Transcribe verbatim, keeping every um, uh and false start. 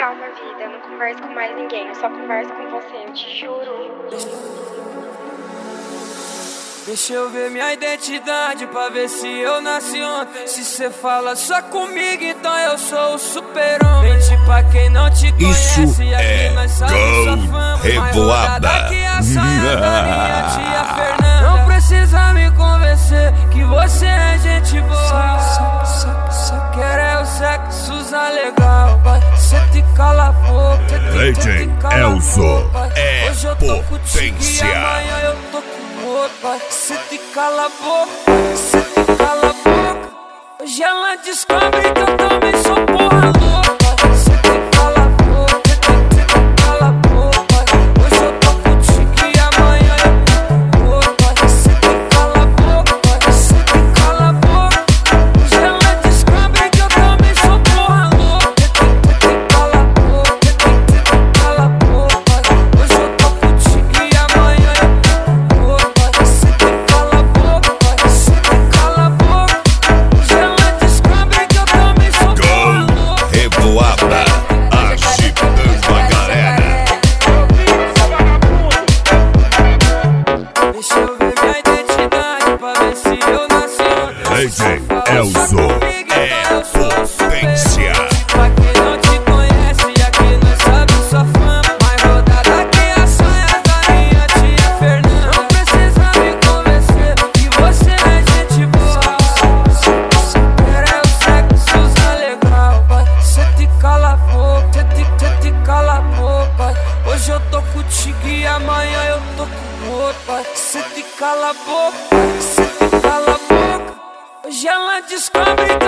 Calma, vida, eu não converso com mais ninguém, eu só converso com você, eu te juro. Deixa eu ver minha identidade pra ver se eu nasci ontem. Se cê fala só comigo, então eu sou o super-homem. Mente pra quem não te conhece, Isso aqui é nós sabemos sua fama. Revoada. Aqui a sonha da minha tia Fernanda. Não precisa me convencer que você é gente boa. Só, só, só quero é o sexo usar legal. Cê te cala a boca, D J Elzo é hoje eu tô contigo e potência. amanhã eu tô com outro. Cê te cala a boca, cê te cala a boca. Hoje ela descobre que eu também sou porra louca. Cê te cala a boca, cê te cala a boca. Hoje eu tô contigo e amanhã eu tô com outro. Cê te cala a boca, cê te cala a boca. Hoje ela descobre que eu também sou porra louca. Cê te cala a boca, cê te cala a boca. Hoje eu tô contigo e amanhã eu tô com outro. Cê te cala a boca, cê te cala a boca. Hoje ela descobre que eu também sou porra louca. Revoada, agitando a galera. Deixa eu ver minha identidade pra ver se eu nasci ontem. D J Elzo é potência. Pra quem não te conhece, aqui nós sabe sua fama. Mais rodada que a sonha da minha tia Fernanda. Não precisa me convencer que você é gente boa. Quero é o sexo usar legal. Cê te cala a boca, cê te, cê te cala a boca. Hoje eu tô contigo e amanhã eu tô com outro. Cê te cala a boca, cê te cala a boca. Hoje ela descobre que